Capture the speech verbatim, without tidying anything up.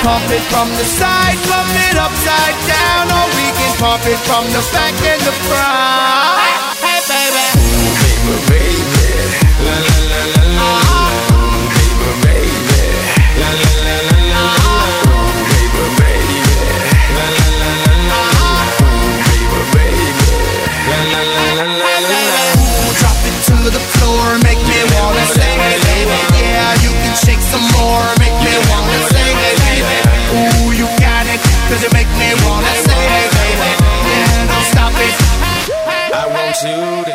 pump it from the side, pump it upside down, or we can pump it from the back and the front. Hey, baby. Baby, baby. La la la la la. Baby, baby. La la la la la. Baby, baby. La la la la la. Baby, baby. La la la la la. Drop it to the floor, make me wanna say, hey, baby. Yeah, you can shake some more, make me wanna say, hey, baby. Ooh, you got it, cause you make me wanna say, hey, baby. Yeah, don't stop it. I want you to